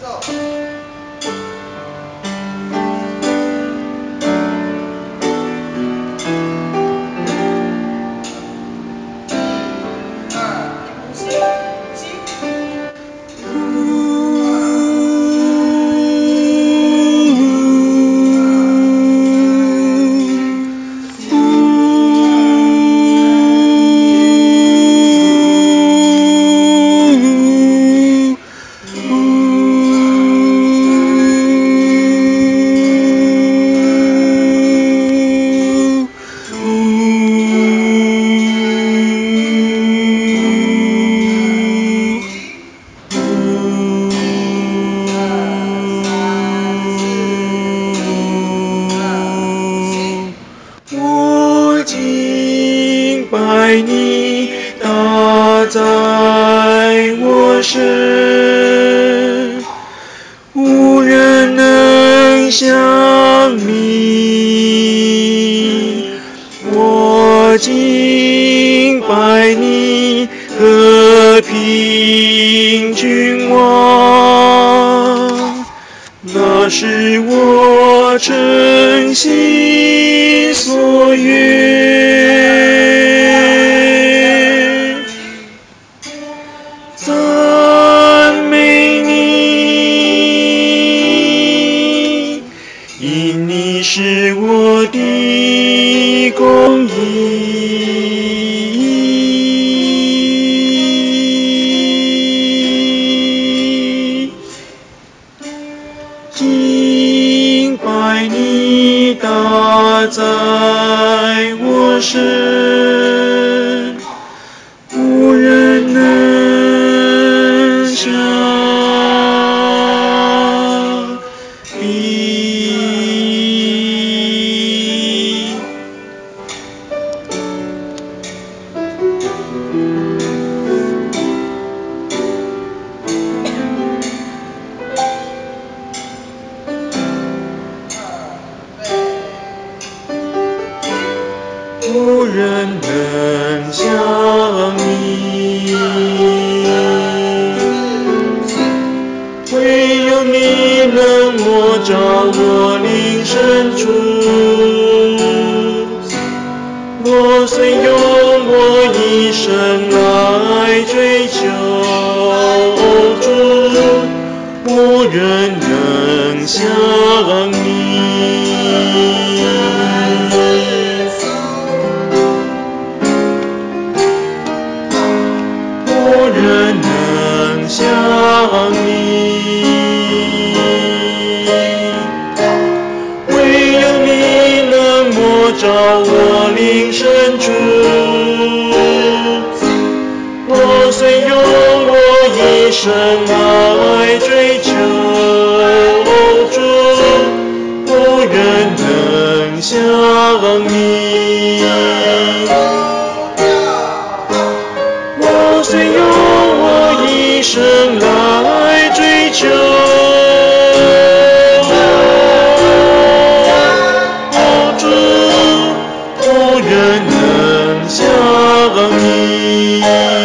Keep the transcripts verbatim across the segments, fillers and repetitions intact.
爱你大在我身，无人能像你。我敬拜你，和平君王，那是我诚心所愿。赞美你，因你是我的公义。敬拜你大在我身，无人能像你。无人能像你，唯有你能摸着我灵深处。我虽用我一生来追求主，无人能像你。无人能像你，唯有你能摸着我灵深处。我虽用我一生来追求主，无人能像你。我虽用我一生来追求主，无人能像你。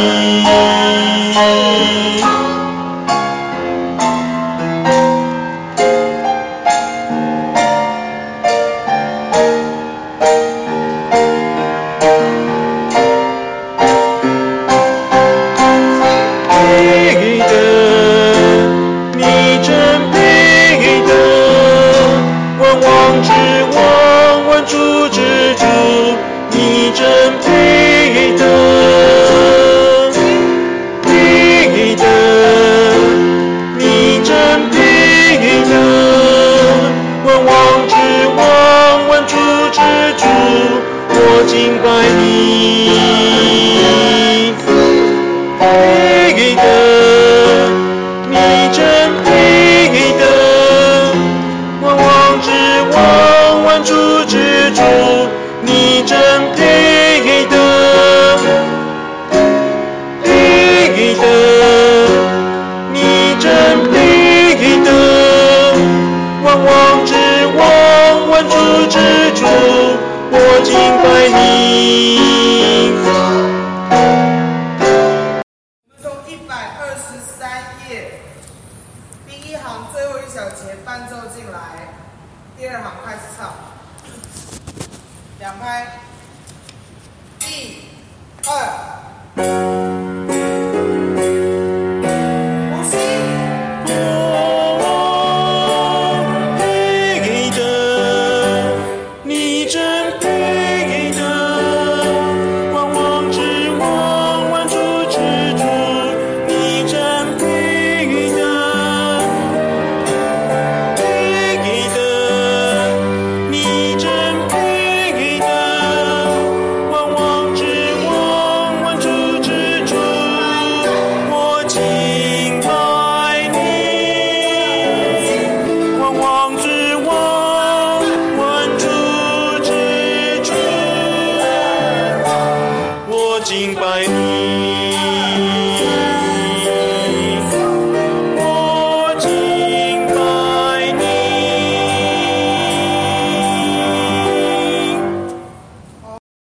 敬拜你，配得，你真配得，万王之王，万主之主，你真配得，配得，你真配得，万王之王，万主之主。我敬拜你。 从一百二十三页，第一一行最后一小节伴奏进来，第二行开始唱，两拍，一、二。